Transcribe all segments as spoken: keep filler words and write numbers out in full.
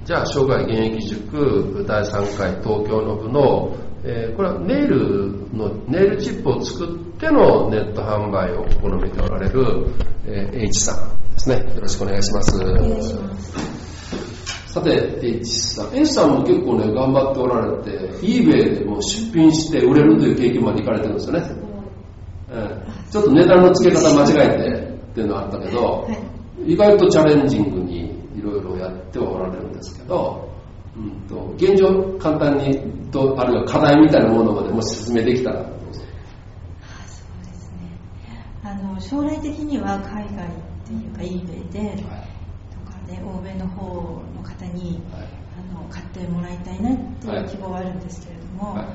じゃあ生涯現役塾だいさんかい東京の部の、えー、これはネイルのネイルチップを作ってのネット販売を試みておられる、えー、H さんですね。よろしくお願いします。 お願いします。 さて H さん H さんも結構ね頑張っておられて eBay でも出品して売れるという経験までいかれてるんですよね。えー、ちょっと値段の付け方間違えてっていうのはあったけど、はい、意外とチャレンジングにいろいろやってはおられるんですけど、うん、と現状簡単にとあるいは課題みたいなものまでもし説明できたら。 あ、そうですね。あの将来的には海外っていうか eBay で、はい、とかね欧米の方の方に、はい、あの買ってもらいたいなっていう希望はあるんですけれども、はいはい、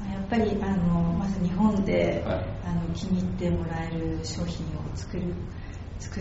やっぱりあのまず日本で、はい、あの気に入ってもらえる商品を作る作って、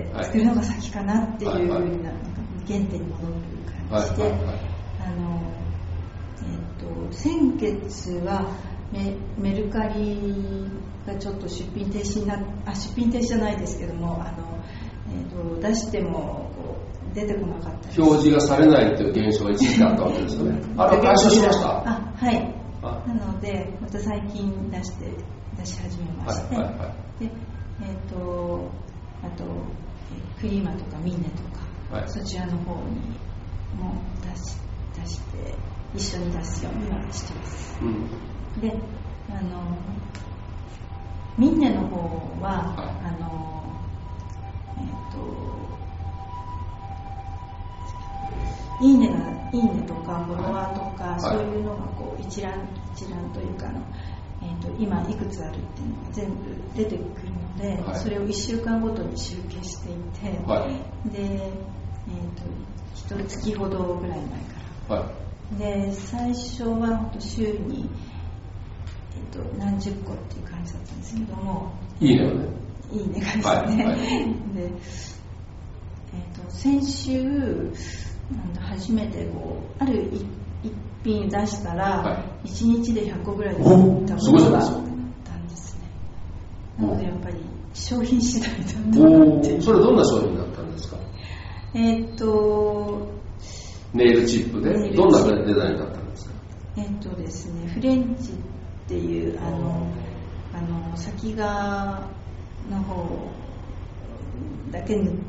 はい、作るのが先かなっていう、はいはい、なんか原点に戻る感じで、はいはいはい、あのえー、と先月は メ, メルカリがちょっと出品停止になあ出品停止じゃないですけどもあの、えー、と出してもこう出てこなかったです。 表示がされないという現象が一時あったわけですよね。あれ解消しました。 あ、はい。あなのでまた最近出して出し始めまして、はいはいはい、でえっ、ー、とあとクリーマとかミンネとか、はい、そちらの方にも出し、出して一緒に出すようにはしてます、うん、であのミンネの方は、はい、あのえっ、ー、といいねがいいねとかフォロワーとか、はい、そういうのがこう一覧一覧というかあのえー、と今いくつあるっていうのが全部出てくるので、はい、それをいっしゅうかんごとに集計していて、はい、で、えー、といっかげつほどぐらい前から、はい、で最初は週に、えー、と何十個っていう感じだったんですけども、 いいねねいいねがですね、はいはい、で、えー、と先週なんだ初めてこうある一一品出したら、はい、いちにちでひゃっこぐらいで売ったことがあったんですね。なのでやっぱり商品次第だったなっていう。 それどんな商品だったんですか？ えー、っとネイルチップでどんなデザインだったんですか？ えー、っとですねフレンチっていうあのあの先側の方だけ塗って、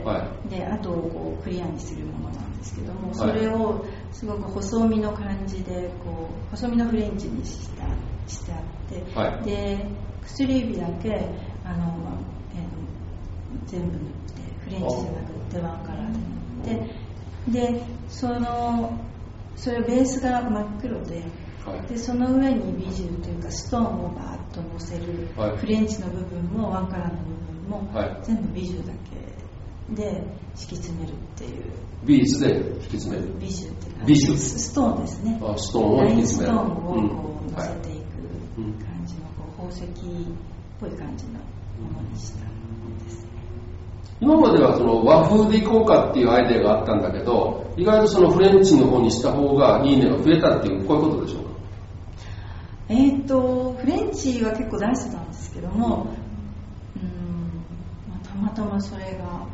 はい、であとをこうクリアにするものなんですけども、それをすごく細身の感じでこう細身のフレンチにしたしてあって、はい、で薬指だけあの、まあえー、全部塗ってフレンチじゃなくてワンカラーで塗ってでそのそれベースが真っ黒で、はい、でその上にビジュというかストーンをバーッと乗せる、はい、フレンチの部分もワンカラーの部分も、はい、全部ビジュだけで敷き詰めるっていう。 ビーズで引き詰める。 ビジュってビジュストーンですね。 あ、ストーンを引き詰める。 ラインストーンをこう乗せていく感じのこう宝石っぽい感じのものにしたんですね。 今まではその和風でいこうかっていうアイデアがあったんだけど、意外とそのフレンチの方にした方がいいねが増えたっていうこういうことでしょうか？ えーとフレンチは結構出してたんですけども、うん、まあ、たまたまそれがあの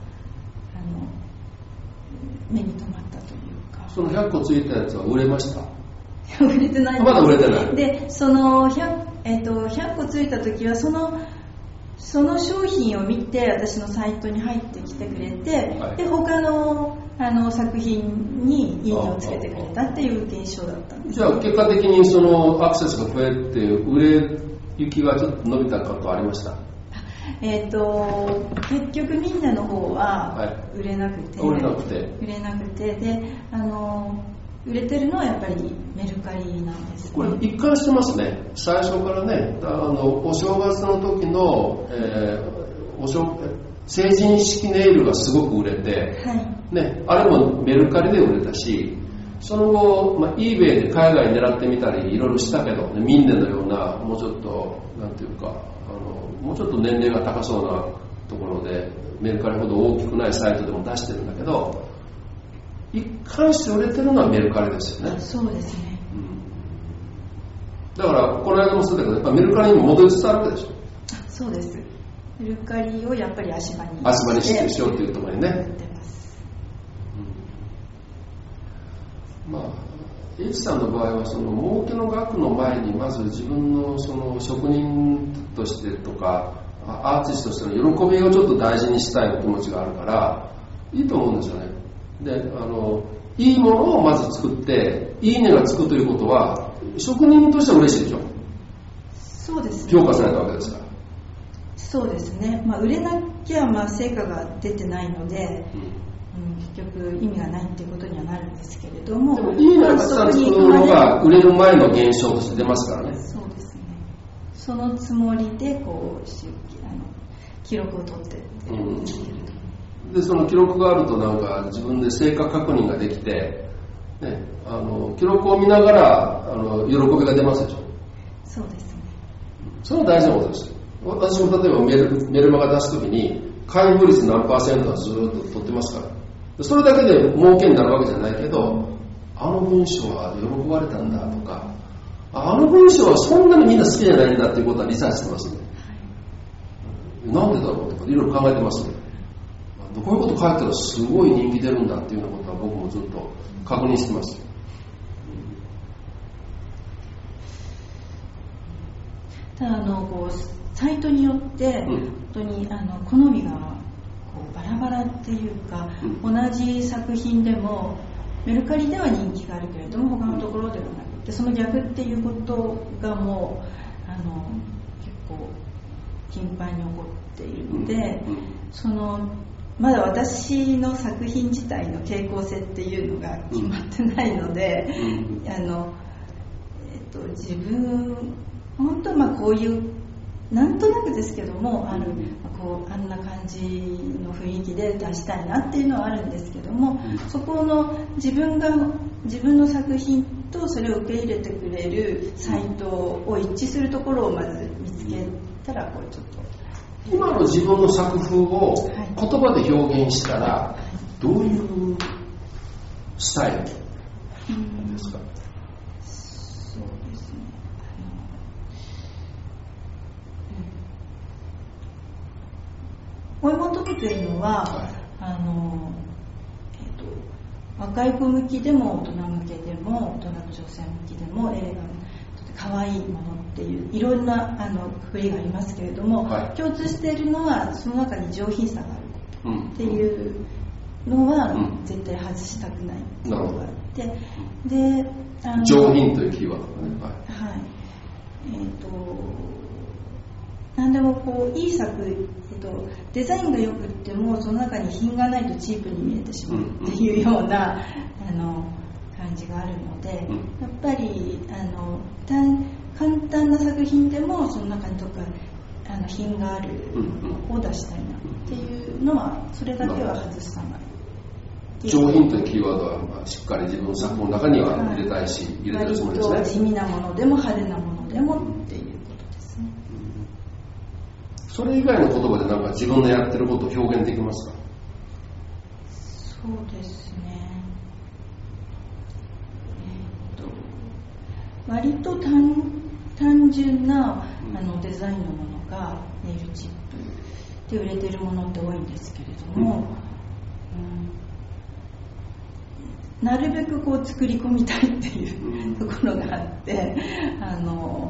目に留まったというか。 そのひゃっこついたやつは売れました？ 売れてない。 まだ売れてない。 でその ひゃく、えーとひゃっこついた時はそのその商品を見て私のサイトに入ってきてくれて、はい、で他のあの作品にいいねをつけてくれたっていう現象だったんです。 じゃあ結果的にそのアクセスが増えて売れ行きがちょっと伸びたことありました？ えーと結局みんなの方は売れなくて、はい、売れなくて売れなくてであの売れてるのはやっぱりメルカリなんです、ね、 これ一貫してますね。最初からね、あのお正月の時の、えー、お正成人式ネイルがすごく売れて、はいね、あれもメルカリで売れたし、その後、まあ、eBay で海外狙ってみたりいろいろしたけど、ね、ミンネのようなもうちょっとなんていうかあのもうちょっと年齢が高そうなところでメルカリほど大きくないサイトでも出してるんだけど、一貫して売れてるのはメルカリですよね。 そうですね、 うん、だからこの間もそうだけどやっぱメルカリにも戻りつつあるわけでしょ。 あ、そうです。メルカリをやっぱり足場に足場にしようっていうところにね、 まあエイチさんの場合はその儲けの額の前にまず自分のその職人としてとかアーティストとしての喜びをちょっと大事にしたいお気持ちがあるからいいと思うんですよね。で、あのいいものをまず作っていいねがつくということは職人としては嬉しいでしょ。 そうですね、 評価されたわけですから。 そうですね、まあ、売れなきゃまあ成果が出てないので、うんうん、結局意味がないっていうことにはなるんですけれども、 でもいいねがつくのが売れる前の現象として出ますからね。 そうですね、そのつもりでこうあの記録を取ってってるんですけれども、 うん、でその記録があるとなんか自分で成果確認ができて、ね、あの記録を見ながらあの喜びが出ますでしょ。 そうですね、 それは大事なことです。私も例えばメル、メルマガ出すときに開封率何パーセントはずっと取ってますから、それだけで儲けになるわけじゃないけど、あの文章は喜ばれたんだとか、あの文章はそんなにみんな好きじゃないんだっていうことはリサーチしてますね。なんでだろうとかいろいろ考えてますね。こういうこと書いたらすごい人気出るんだっていうようなことは僕もずっと確認してます。 ただあのこうサイトによって本当にあの好みがこうバラバラっていうか、うん、同じ作品でもメルカリでは人気があるけれども他のところではなくて、その逆っていうことがもうあの結構頻繁に起こっているので、うん、そのまだ私の作品自体の傾向性っていうのが決まってないので、うん、あのえっと自分本当はまあこういうなんとなくですけどもある、こうあんな感じの雰囲気で出したいなっていうのはあるんですけども、そこの自分が自分の作品とそれを受け入れてくれるサイトを一致するところをまず見つけたら、こうちょっと今の自分の作風を言葉で表現したらどういうスタイルですか？ こういう求めているのは、はい、あのえー、と若い子向きでも大人向けでも大人の女性向きでも映画の可愛いものっていういろんなあのくくりがありますけれども、はい、共通しているのはその中に上品さがあることっていうのは、うん、絶対外したくないっていうのがあって、であの上品というキーワードがね、 はいはい、えーと何でもこういい作、えっと、デザインが良くってもその中に品がないとチープに見えてしまうっていうような、うん、あの感じがあるので、うん、やっぱりあの簡単な作品でもその中にとかあの品があるのを出したいなっていうのはそれだけは外さない。 上品というキーワードは、まあ、しっかり自分の作品の中には入れたいし、はい、入れてるつもりですね。 割と地味なものでも派手なものでもっていうことですね。 それ以外の言葉で何か自分のやってることを表現できますか？ そうですね、えー、と割と 単, 単純なあのデザインのものがネイルチップで売れてるものって多いんですけれども、うん、なるべくこう作り込みたいっていうところがあってあの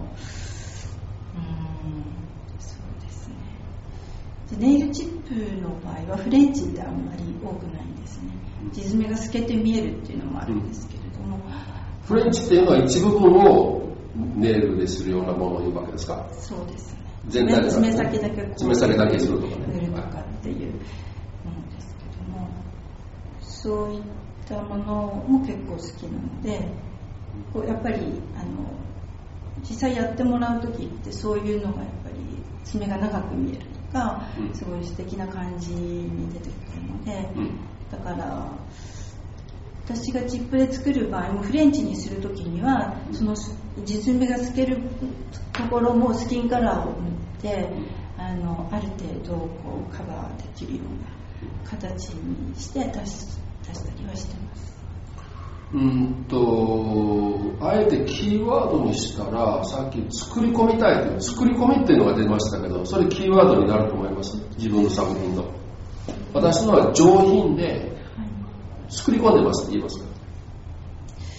ネイルチップの場合はフレンチってあんまり多くないんですね。地爪が透けて見えるっていうのもあるんですけれども、うん、 フレンチっていうのは一部分をネイルでするようなものを言うわけですか？ そうですね。 全体で爪先だけこう爪先だけするとかね、 塗るとかっていうものですけども、そういったものも結構好きなので、こうやっぱりあの実際やってもらうときってそういうのがやっぱり爪が長く見えるがすごい素敵な感じに出てくるので、うん、だから私がチップで作る場合もフレンチにするときにはその実目が透けるところもスキンカラーを塗ってあのある程度こうカバーできるような形にして出し、出したりはしてます。 うんとあえてキーワードにしたらさっき作り込みたいという作り込みっていうのが出ましたけど、それキーワードになると思います。自分の作品の私のは上品で作り込んでますって言いますか？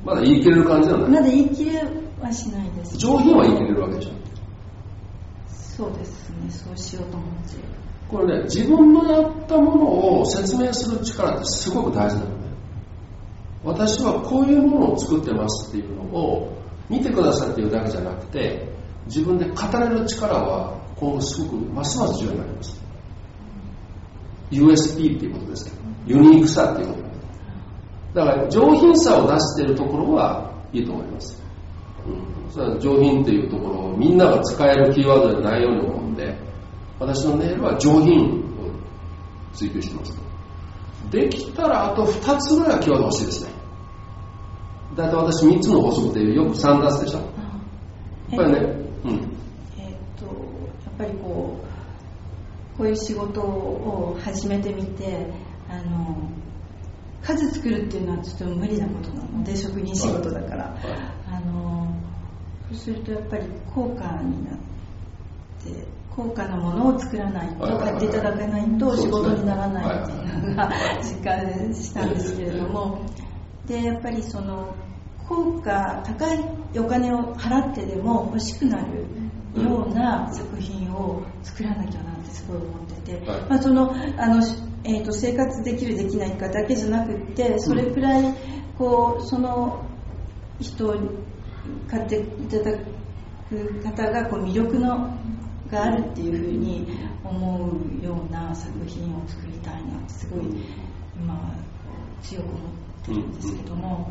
まだ言い切れる感じなんだね。 まだ言い切れはしないです。 上品は言い切れるわけでしょ。 そうですね、そうしようと思って。 これね、自分のやったものを説明する力ってすごく大事なのね。私はこういうものを作ってますっていうのを見てくださいっていうだけじゃなくて、自分で語れる力は今後すごくますます重要になります。 ユーエスピー っていうことですけど、ユニークさっていうことだから上品さを出しているところはいいと思います、うん、それは上品っていうところをみんなが使えるキーワードでないように思うんで、私のネイルは上品を追求してます。できたらあとふたつぐらいはキーワード欲しいですね。だいたい私みっつの法則ってよくさん出すでしょ。やっぱりね、うん、 えー、っとやっぱりこうこういう仕事を始めてみて、あの数作るっていうのはちょっと無理なことなので、職人仕事だから、はいはい、あのそうするとやっぱり高価になって高価なものを作らないと、買っていただかないと仕事にならないっていうのが実感したんですけれども、でやっぱりその効果高いお金を払ってでも欲しくなるような作品を作らなきゃなってすごい思ってて、まあ、そのあの、えーと、生活できるできないかだけじゃなくってそれくらいこうその人に買っていただく方がこう魅力のがあるっていうふうに思うような作品を作りたいなってすごい今強く思ってるんですけども、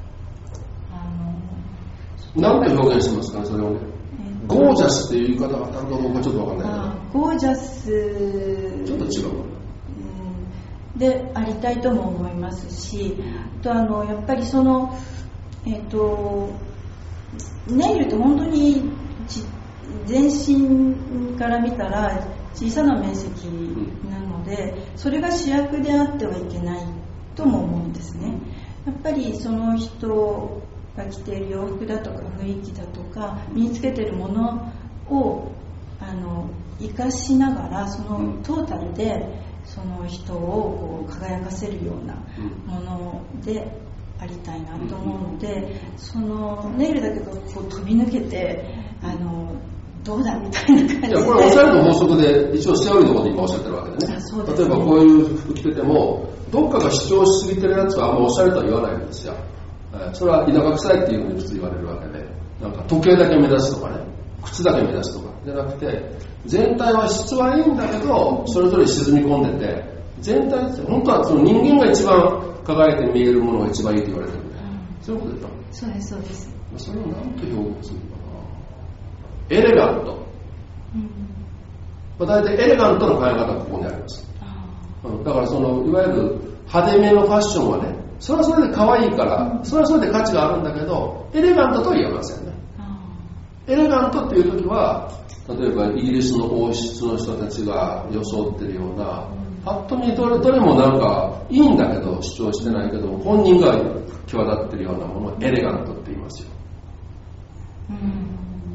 あの何て表現しますかね、それをね、えー、ゴージャスっていう言い方が当たるかどうかちょっと分かんないけど、 ゴージャスちょっと違う、 うん、でありたいとも思いますし、あとあのやっぱりそのえっ、ー、とネイルって本当に全身から見たら小さな面積なので、それが主役であってはいけないとも思うんですね。やっぱりその人が着ている洋服だとか雰囲気だとか身につけているものをあの生かしながら、そのトータルでその人をこう輝かせるようなものでありたいなと思うので、そのネイルだけどこう飛び抜けてあのどうだみたいな感じで、いやこれおしゃれの法則で一応セオリーのことで今おっしゃってるわけでね。 でね、 例えばこういう服着ててもどっかが主張しすぎてるやつはあんまおしゃれとは言わないんですよ。それは田舎臭いっていうふうに普通言われるわけで、なんか時計だけ目指すとかね、靴だけ目指すとかじゃなくて、全体は質はいいんだけどそれぞれ沈み込んでて、全体って本当はその人間が一番輝いて見えるものが一番いいと言われてるんで、うん、そういうことでしょ。 そうですそうです。 それを何と表現するのかな。エレガント、うんまあ、大体エレガントの考え方がここにあります。あ、うん、だからそのいわゆる派手めのファッションはね、それはそれで可愛いから、うん、それはそれで価値があるんだけどエレガントとは言えませんね。エレガントっていう時は例えばイギリスの王室の人たちが装ってるような、パッと見どれどれもなんかいいんだけど主張してないけど本人が際立ってるようなものをエレガントって言いますよ。うん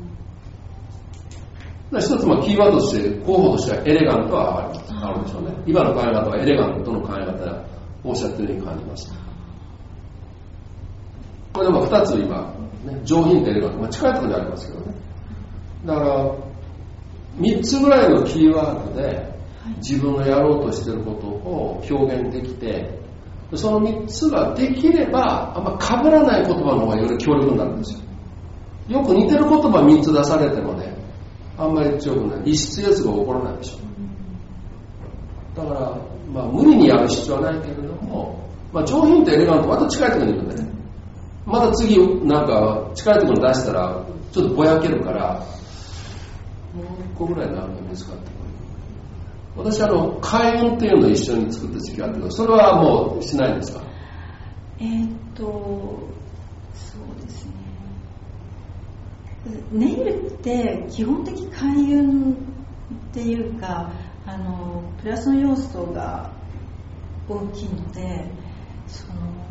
一つまあキーワードとして候補としてはエレガントはあるでしょうね。今の考え方はエレガントの考え方をおっしゃってるように感じます。これでもふたつ今、ね、上品とエレガント、まあ、近いところにありますけどね。だからみっつぐらいのキーワードで自分がやろうとしていることを表現できて、そのみっつができればあんま被らない言葉の方がより強力になるんですよ。よく似てる言葉みっつ出されてもね、あんまり強くない、異質やつが起こらないでしょ。だから、まあ、無理にやる必要はないけれども、まあ、上品とエレガントまた近いところにいるんでね、また次なんか近いところに出したらちょっとぼやけるから、もう一個ぐらいなんか見つかってくる。私あの開運っていうのを一緒に作った時期があるけど、それはもうしないんですか？ えー、っとそうですね、ネイルって基本的開運っていうか、あのプラスの要素が大きいので、その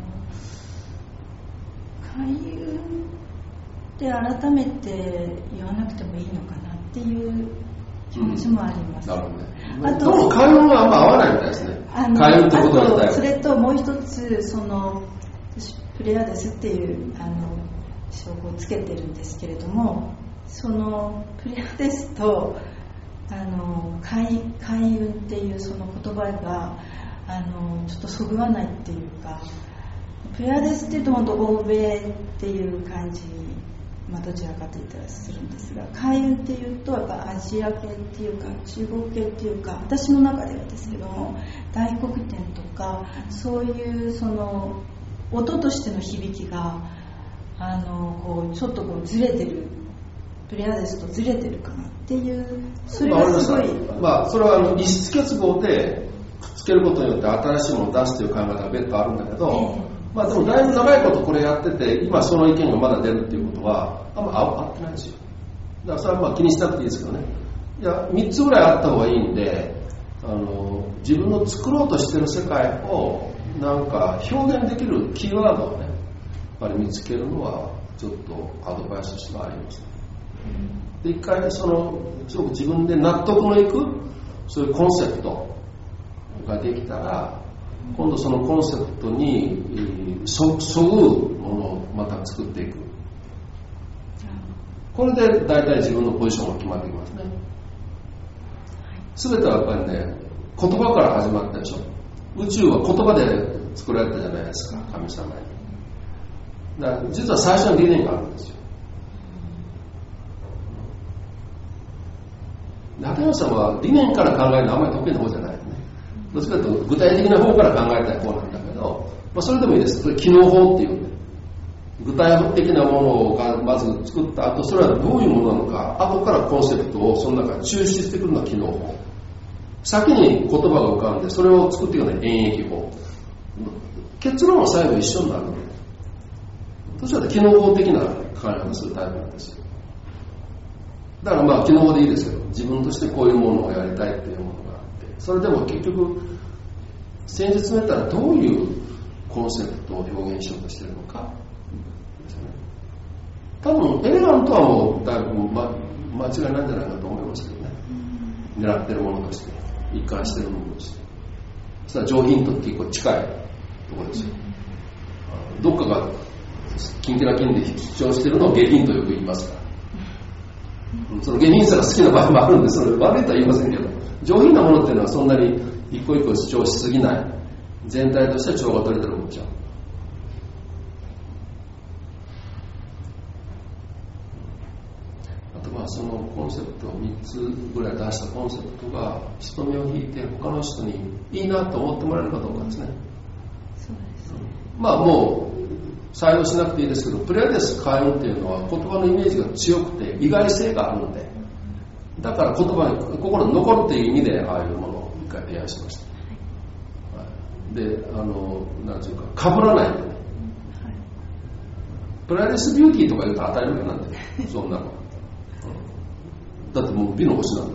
開運って改めて言わなくてもいいのかなっていう気持ちもあります。 うん、なるほどね。あと開運はあんま合わないみたいですね。開運ってこと自体は。 それともう一つ、その私プレアデスっていうあの称号をつけてるんですけれども、そのプレアデスとあの 開, 開運っていうその言葉があのちょっとそぐわないっていうか、プレアデスっていうと本当欧米っていう感じ、まあ、どちらかと言ったらするんですが、開運っていうとやっぱアジア系っていうか中国系っていうか、私の中ではですけども大黒天とかそういうその音としての響きがあのこうちょっとこうずれてる、プレアデスとずれてるかなっていう、それがすごい、 まあそれはあの異質結合でくっつけることによって新しいものを出すという考え方が別途あるんだけど、えーまあでもだいぶ長いことこれやってて、今その意見がまだ出るっていうことはあんま合ってないんですよ。だからそれはまあ気にしなくていいですけどね。いやみっつぐらいあった方がいいんで、あの自分の作ろうとしてる世界をなんか表現できるキーワードをね、やっぱり見つけるのはちょっとアドバイスとしてはあります。で一回そのすごく自分で納得のいくそういうコンセプトができたら、今度そのコンセプトにそぐうものをまた作っていく。これで大体自分のポジションが決まってきますね。全てはやっぱりね、言葉から始まったでしょ。宇宙は言葉で作られたじゃないですか、神様に。だから実は最初の理念があるんですよ。中山さんは理念から考えるのはあまり得意な方じゃないよね。どっちかというと具体的な方から考えたい方なんだけど、まあ、それでもいいです。それ機能法っていうね、具体的なものがまず作った後、それはどういうものなのか、後からコンセプトをその中に抽出してくるのは機能法。先に言葉が浮かんでそれを作っていくのは演繹法。結論は最後一緒になるので、そしたら機能法的な考え方をするタイプなんですよ。だからまあ機能法でいいですけど、自分としてこういうものをやりたいっていうものがあって、それでも結局先日見たらどういうコンセプトを表現しようとしているのかですよね。多分エレガントはもうだいぶ、ま、間違いないんじゃないかと思いますけどね。狙ってるものとして一貫してるものとして、そしたら上品と結構近いところですよ。どっかがキンキラキンで主張してるのを下品とよく言いますから、その下品さが好きな場合もあるんで、それ悪いとは言いませんけど、上品なものっていうのはそんなに一個一個主張しすぎない、全体として調が取れてるものじゃん。あとまあそのコンセプトをみっつぐらい出したコンセプトが人目を引いて他の人にいいなと思ってもらえるかどうかですね。 そうですね。 まあもう採用しなくていいですけど、プレアデス開運っていうのは言葉のイメージが強くて意外性があるので、だから言葉に心に残るっていう意味でああいうものを一回提案しました。はい、で、あのなんていうか被らないでね、はい、プレアデスビューティーとか言うと当たり前なんでそんなの、うん、だってもう美の星なんだ。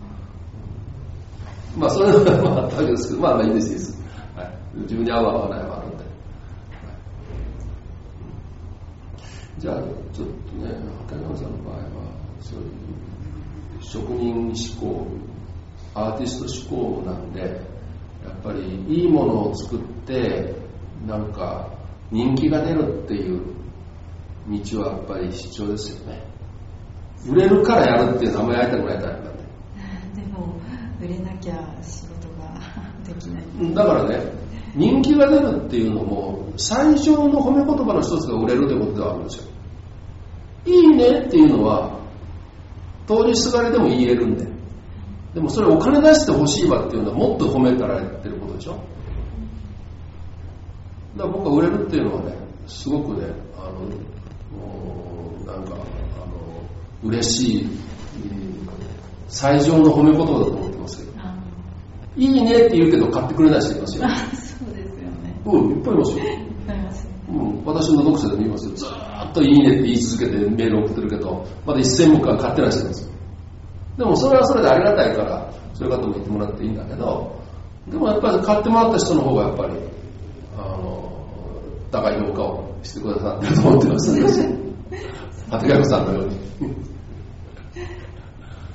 まあそれはまああったわけですけど、まあまあいいですいいです、はい、自分に合う合わないはあるんで。じゃあちょっとね、畑中さんの場合はそういう職人志向、アーティスト志向なんで、やっぱりいいものを作ってなんか人気が出るっていう道はやっぱり必要ですよね。売れるからやるっていうのはあんまりやりたくないタイプなんで。 でも売れなきゃ仕事ができない。 だからね、人気が出るっていうのも最上の褒め言葉の一つが売れるということではあるんですよ。いいねっていうのは通りすがりでも言えるんで、でもそれお金出してほしいわっていうのはもっと褒めたられてることでしょ。だから僕は売れるっていうのはね、すごくね、あのなんかあの嬉しい最上の褒め言葉だと思ってますけど、いいねって言うけど買ってくれない人いますよ。 あ、そうですよね。 うん、いっぱいいますよ。うん、私の読者でも言いますよ。ずーっといいねって言い続けてメール送ってるけど、まだ一銭も買ってない人です。でもそれはそれでありがたいから、そういう方も言ってもらっていいんだけど、でもやっぱり買ってもらった人の方がやっぱりあの高い評価をしてくださってると思ってますね。畑中さんのように。そう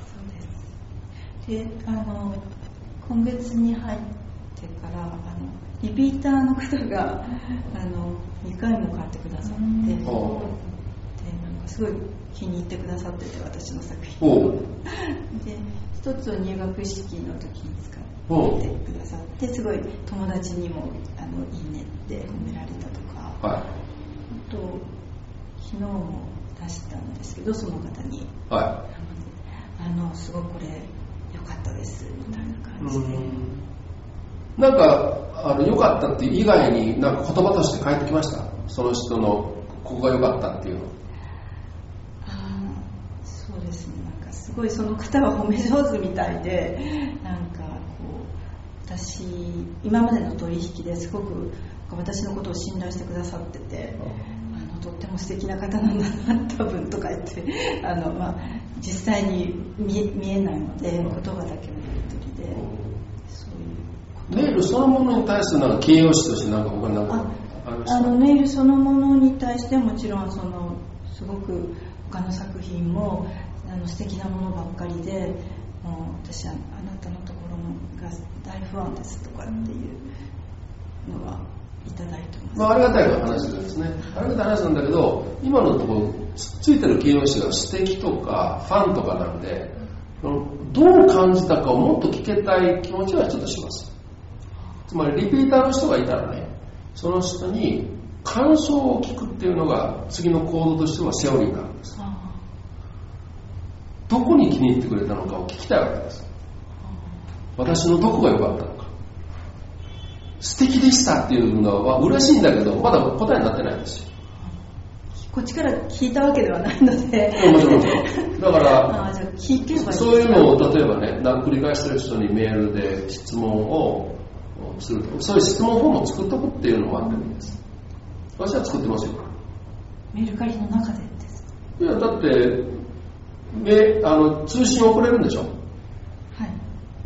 です。で、あの今月に入ってからあのリピーターの方があのにかいも買ってくださって、うん、でなんかすごい気に入ってくださってて、私の作品で一つを入学式の時に使ってくださって、すごい友達にもあのいいねって褒められたとか、はい、あと昨日も出したんですけど、その方に、はい、あのすごくこれ良かったですみたいな感じで、うんなんかあの良かったっていう以外になんか言葉として返ってきました？その人のここが良かったっていうの。 あそうですね、なんかすごいその方は褒め上手みたいで、なんかこう私今までの取引ですごく私のことを信頼してくださってて、あのとっても素敵な方なんだな多分とか言ってあの、まあ、実際に 見, 見えないので言葉だけのやり取りで。 ネイルそのものに対するなんか形容詞として何か他に何かありましたか？ あのネイルそのものに対してもちろんそのすごく他の作品もあの素敵なものばっかりで、もう私はあなたのところが大ファンですとかっていうのはいただいてます、 まあ、ありがたい話ですね。ありがたい話なんだけど、今のところついてる形容詞が素敵とかファンとかなんで、どう感じたかをもっと聞けたい気持ちはちょっとします。つまりリピーターの人がいたらね、その人に感想を聞くっていうのが次の行動としてはセオリーなんです。どこに気に入ってくれたのかを聞きたいわけです。私のどこが良かったのか、素敵でしたっていうのは嬉しいんだけど、まだ答えになってないんですよ。 こっちから聞いたわけではないので。 もちろんもちろん。だからあじゃあ聞けばいいですか？ そういうのを例えばね、繰り返してる人にメールで質問をすると、そういう質問フォームを作っとくっていうのもあってるんです。私は作ってますよ。 メルカリの中でですか？ いやだってメあの通信を送れるんでしょ。はい。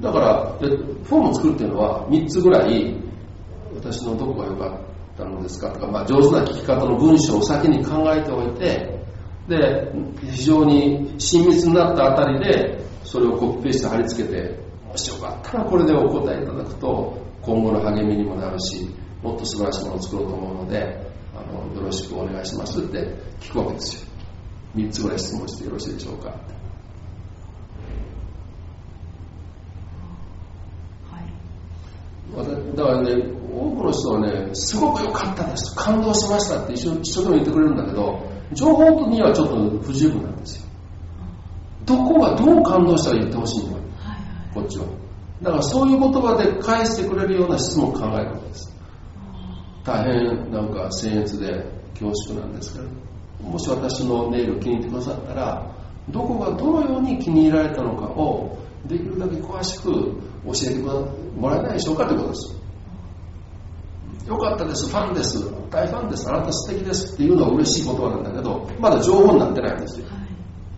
だからフォームを作るっていうのはみっつぐらい、私のどこが良かったのですかとか、まあ、上手な聞き方の文章を先に考えておいて、で非常に親密になったあたりでそれをコピペースト貼り付けて、もしよかったらこれでお答えいただくと今後の励みにもなるし、もっと素晴らしいものを作ろうと思うので、あのよろしくお願いしますって聞くわけですよ。みっつぐらい質問してよろしいでしょうか。はい、だからね、多くの人はね、すごく良かったです、感動しましたって一生懸命言ってくれるんだけど、情報にはちょっと不十分なんですよ。どこがどう感動したら言ってほしいのよ、こっちは。だからそういう言葉で返してくれるような質問を考えるわけです。大変なんか僭越で恐縮なんですけど、もし私のネイルを気に入ってくださったら、どこがどのように気に入られたのかをできるだけ詳しく教えてもらえないでしょうかということです。よかったです、ファンです、大ファンです、あなた素敵ですっていうのは嬉しい言葉なんだけど、まだ情報になってないんですよ、はい、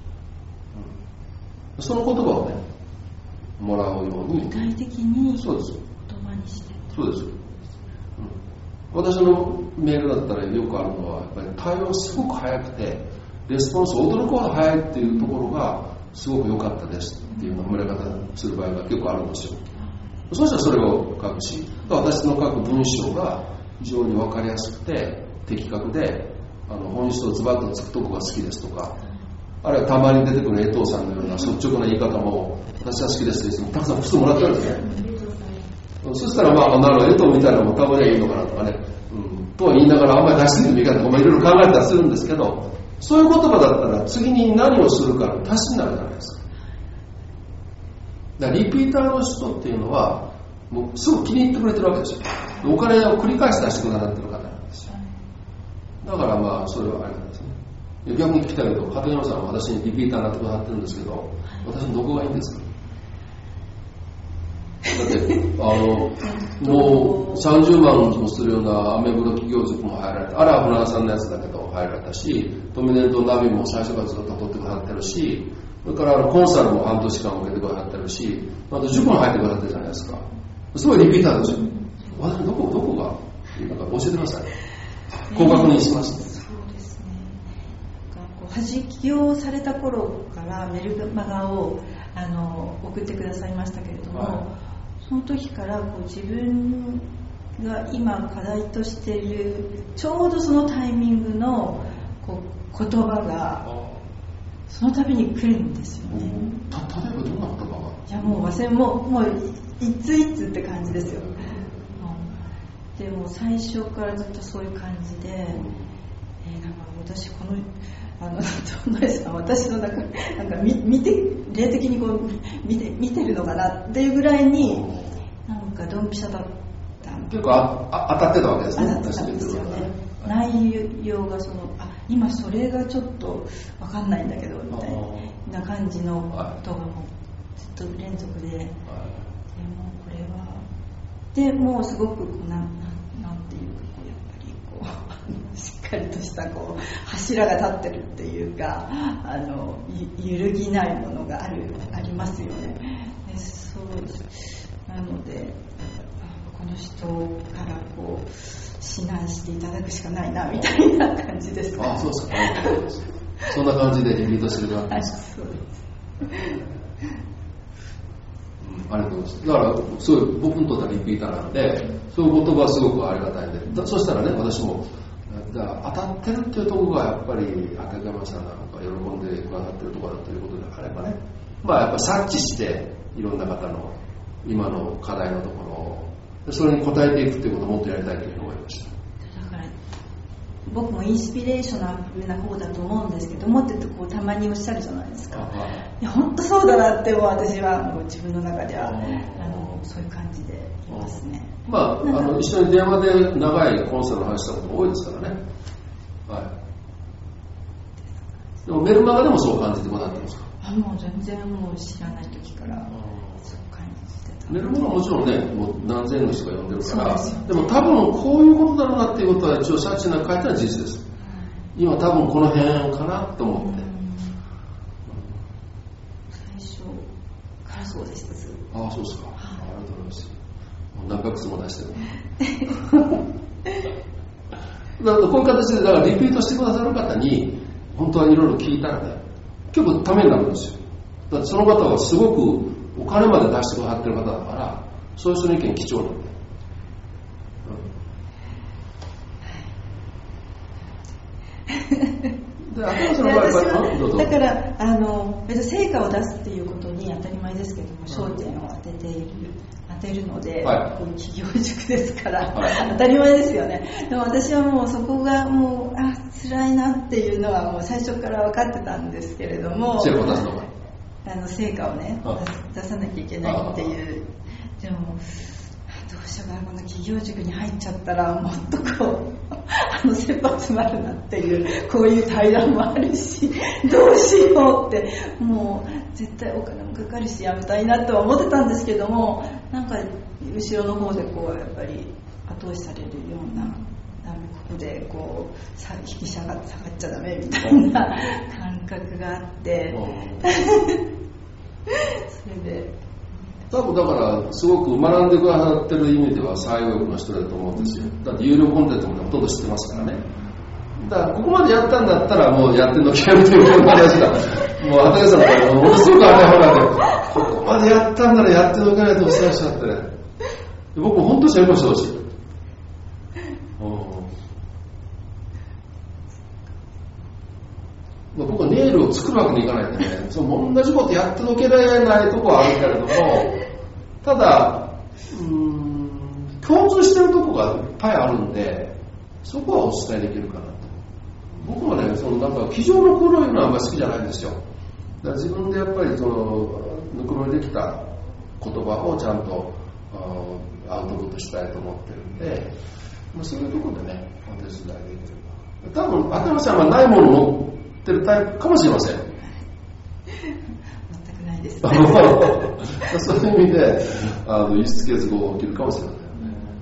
うん、その言葉をねもらうように具体的にそうです言葉にしてそうです、うん、私のメールだったらよくあるのは、やっぱり対応すごく早くてレスポンス驚くほど早いっていうところがすごく良かったですっていうのを褒め方する場合が結構あるんですよ。そしたらそれを書くし、私の書く文章が非常に分かりやすくて的確で、あの本質をズバッとつくとこが好きですとか、あるいはたまに出てくる江藤さんのような率直な言い方も私は好きですという人もたくさん普通もらってるんですね。そしたらまあなるほど、江藤みたいなのもたまにはいいのかなとかね、うん、とは言いながらあんまり出しすぎてもいいかとか、まあ、いろいろ考えたりするんですけど、そういう言葉だったら次に何をするかの足しになるじゃないですか。だからリピーターの人っていうのはもうすぐ気に入ってくれてるわけですよ。お金を繰り返し出してくださってる方なんですよ。だからまあそれはあれなんですね。逆に聞きたいけど、片山さんは私にリピーターになってくださってるんですけど、私のどこがいいんですか？だってあのもうさんじゅうまんもするようなアメブロ企業塾も入られた、あれはフランスさんのやつだけど入られたし、ドミネントナビも最初からずっと取ってくださってるし、それからあのコンサルも半年間受けてくださってるし、あと塾も入ってくださってるじゃないですか。すごいリピーターですよ。私どこどこがいいのか教えてください。ご確認します、ね。 そうですね。弾きをされた頃からメルマガをあの送ってくださいましたけれども、はい、その時からこう自分が今課題としているちょうどそのタイミングのこう言葉がその度に来るんですよね。 た例えばどんな言葉が？ いやもう忘れもうもういついつって感じですよ。でも最初からずっとそういう感じで、えー、なんか私このあのトンネルさん私の中なんか見見て霊的にこう見て見てるのかなっていうぐらいになんかドンピシャだった。 結構ああ当たってたわけですね。 当たってたんですよね。内容がそのあ今それがちょっと分かんないんだけどみたいな感じのことがもうずっと連続で、でもこれはでもうすごくなんなんていうかこうやっぱりこうしっかりとしたこう柱が立ってるっていうかあの揺るぎないものがあるありますよね。でそうですなのでこの人からこう指南していただくしかないなみたいな感じですか。 あ、そうですか。そんな感じでリピートしてるわけですか。 そうです。 ありがとうございます。だからすごい僕にとってはリピーターなんで、そういう言葉はすごくありがたいんで、だそしたらね私もだから当たってるっていうところがやっぱり赤山さんなんか喜んでくださってるところだということであればね、まあやっぱ察知していろんな方の今の課題のところをそれに応えていくっていうことをもっとやりたいというふうに思いました。 だから僕もインスピレーショナルな方だと思うんですけどもってこうたまにおっしゃるじゃないですか。いや本当そうだなってもう私はもう自分の中ではあのそういう感じでいますね。 まあ、あの一緒に電話で長いコンサルの話したことも多いですからね。はい。でもメルマガでもそう感じてもらってますか？ あもう全然もう知らない時からそう感じてた。 メルマガはもちろんねもう何千の人が読んでるから、 で, でも多分こういうことだろうなっていうことは一応察知なく書いたのは事実です。今多分この辺かなと思って。 最初からそうでした。 ああそうですか。ありがとうございます。何ヶ月も出してる。だからこういう形でだからリピートしてくださる方に本当はいろいろ聞いたらね結構ためになるんですよ。だってその方はすごくお金まで出してくださってる方だからそういう人の意見貴重なんで、うん、で私の場合はだからあの成果を出すっていうことに当たり前ですけども焦点を当てている当てるので、はい、こういう企業塾ですから、はい、当たり前ですよね。でも私はもうそこがもうあ辛いなっていうのはもう最初から分かってたんですけれども成果を出すのかあの成果をね、はい、出さなきゃいけないっていうでもどうしようかなこの企業塾に入っちゃったらもっとこうあの切羽詰まるなっていうこういう対談もあるしどうしようってもう絶対お金もかかるしやめたいなとは思ってたんですけどもなんか後ろの方でこうやっぱり後押しされるようなここでこうさ引き下がっちゃダメみたいな感覚があってそれで多分だからすごく学んでくださってる意味では最後の人だと思うんですよ。だって有料コンテンツもほとんど知ってますからね。だからここまでやったんだったらもうやってのけるという話だ。もう畑さんの場合ものすごく当てはまってここまでやったんならやってのけないとおっしゃってね。僕も本当に成功してほしい。僕はネイルを作るわけにいかないんでね、その同じことやってのけられないところはあるけれども、ただうーん共通してるところがいっぱいあるんで、そこはお伝えできるかなと。僕もね、そのなんか机上の黒いのはあんまり好きじゃないんですよ。だから自分でやっぱりそのぬくもりできた言葉をちゃんとアウトプットしたいと思ってるんで、そういうところでね、お手伝いできる。多分赤山さんはないものを持ってるタイプかもしれません。 全くないです、ね、 そういう意味であの輸出結合が起きるかもしれませんね。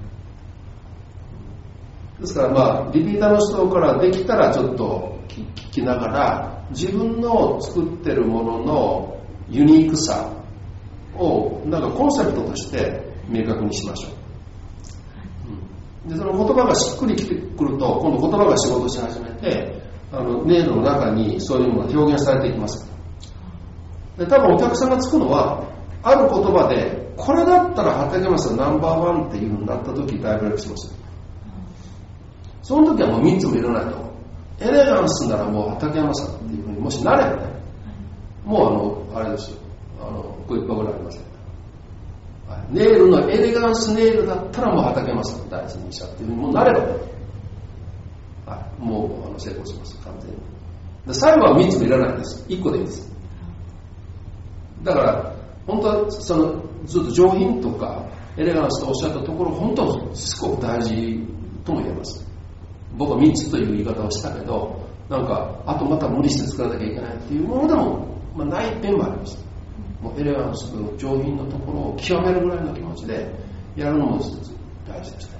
ですからまあリピーターの人からできたらちょっと聞きながら自分の作ってるもののユニークさをなんかコンセプトとして明確にしましょう。でその言葉がしっくりきてくると今度言葉が仕事し始めてあのネイルの中にそういうものが表現されていきます。で多分お客さんがつくのはある言葉でこれだったら畠山さんナンバーワンっていう風になった時大ブレイクしますよ。その時はもうみっつもいらないと。エレガンスならもう畠山さんっていう風にもしなればね、もうあのあれですよ、あのご一歩ぐらいありません。ネイルのエレガンスネイルだったらもう畠山さんの第一人者っていう風にもうなればね、はい、もうあの成功します完全に。で最後はみっつもいらないんです。いっこでいいです。だから本当はそのずっと上品とかエレガンスとおっしゃったところ本当はすごく大事とも言えます。僕はみっつという言い方をしたけど、なんかあとまた無理して作らなきゃいけないっていうものでも、まあ、ない点もあります。もうエレガンスと上品のところを極めるぐらいの気持ちでやるのも大事ですね。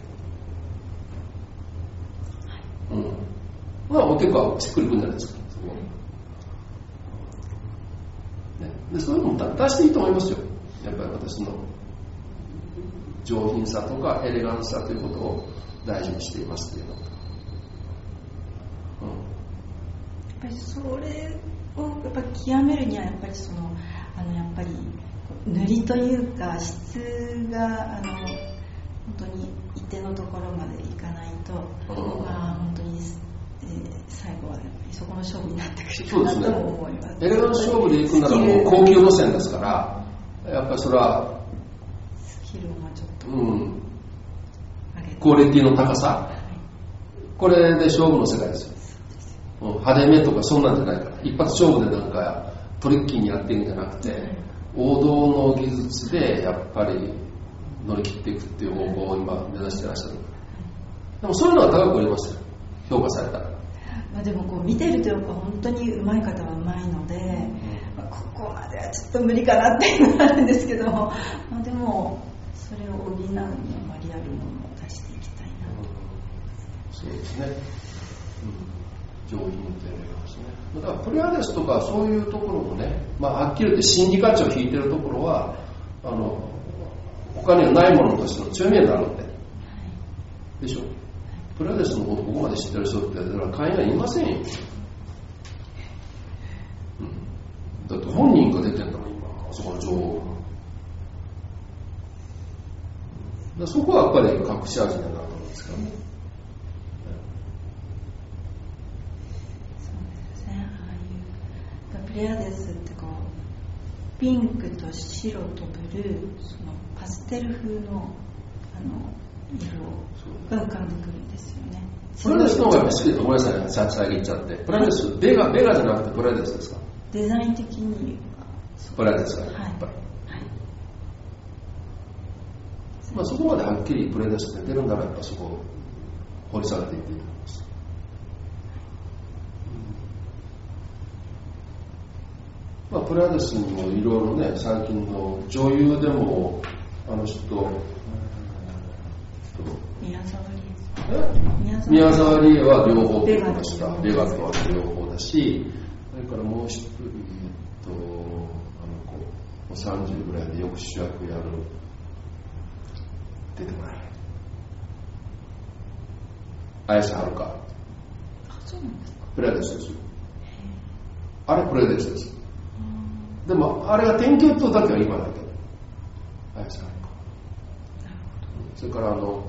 うん。まあ結構しっくりくるんじゃないですか。ね、でそういうのも出していいと思いますよ。やっぱり私の上品さとかエレガンスさということを大事にしていますっていうの、うん、やっぱりそれをやっぱ極めるにはやっぱりそのあのやっぱり塗りというか質があの本当に一定のところまでいかないと、うん、まあ本当に、えー、最後はやっぱりそこの勝負になってくるかなとも思います。 エレガンス勝負でいくならもう高級路線ですから、やっぱりそれはスキルをまあちょっと、 うん、クオリティの高さ、はい、これで勝負の世界ですよ。うん、派手めとかそんなんじゃないから、一発勝負でなんかトリッキーにやってるんじゃなくて、王道の技術でやっぱり乗り切っていくっていう方向を今目指してらっしゃる。でもそういうのは高く売れますよ、評価されたら。 まあ、でもこう見てるとやっぱ本当に上手い方は上手いので、まあ、ここまではちょっと無理かなっていうのがあるんですけど、まあ、でもそれを補うにはまあリアルなものを出していきたいなと、 うん、そうですね、うん、上品ってですね。だからプレアデスとかそういうところもね、まあ、はっきり言って心理価値を引いてるところはあの他にはないものとしての強みになるので、はい、でしょ。プレアデスのことここまで知ってる人ってだから会員はいませんよ、うん、だって本人が出てんだもん今あそこの情報が。そこはやっぱり隠し味になるんですからね。 プレアデスってこうピンクと白とブルー、そのパステル風のあの色が浮かんでくるんですよね。 プレアデスの方が好きで、ごめんなさい、遮っちゃって。プレアデス、ベガ、ベガじゃなくてプレアデスですか？ デザイン的にプレアデスが、はい、やっぱり、はい、まあ、そこまではっきりプレアデスって出るんならやっぱそこを掘り下げていっていいと思います。まあ、プレアデスにもいろいろね、最近の女優でもあの人、 宮沢りえ宮沢りえは両方出ました。ベガとは両方だし、それからもう一人、えっと、あの子さんじゅうぐらいでよく主役やる、出てこない、綾瀬はるか。 あ、そうなんですか。 プレアデスですよ。あれプレアデスです。でもあれが典型とだけは言わないけど、綾瀬はるか。それからあの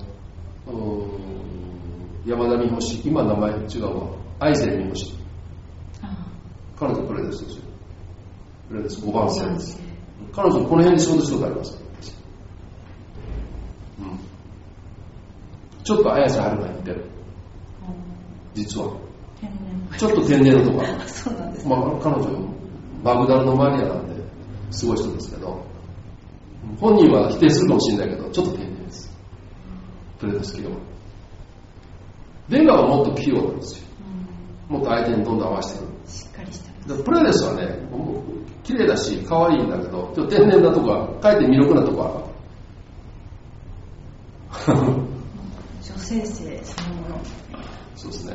山田美保子、今名前違うわ、愛禅美保子、彼女プレデスですよ。プレデスごばん線です。彼女この辺で仕事したことあります、うん、ちょっと綾瀬はるかに似てる、実はちょっと天然なとこあるそうなんです、 まあ、彼女バグダルのマニアなんですごい人ですけど、本人は否定するかもしれないけどちょっと天然です。プレデス器用。ベガはもっと器用なんですよ、うん、もっと相手にどんどん合わせてくる。 しっかりしてます。 プレデスはね、綺麗だし可愛いんだけど、ちょっと天然なとこはかえって魅力なとこある女性性そのもの。 そうですね、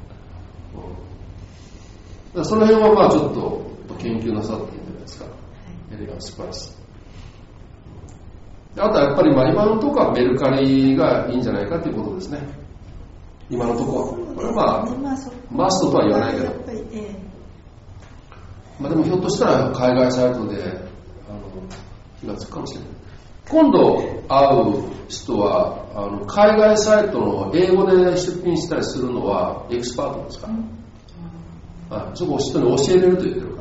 うん、その辺はまあちょっと研究なさっていいんじゃないですか、はい、エレガンスプラス。あとはやっぱりまあ今のところはメルカリがいいんじゃないかということですね。今のところはこれはまあ、まあ、マストとは言わないけど、ええ、まあ、でもひょっとしたら海外サイトであの気がつくかもしれない。 今度会う人はあの海外サイトの英語で出品したりするのはエキスパートですか、うんあそこを人に教えれると言ってるから、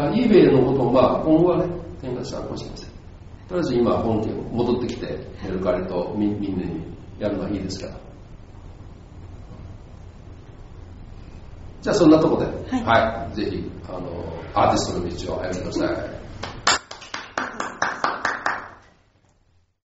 だから eBay のこともまあ今後はね展開したらかもしれません。とりあえず今本家戻ってきてメルカリとみんなにやるのはいいですから。じゃあそんなところで、はい、はい、ぜひあのアーティストの道を歩んでください。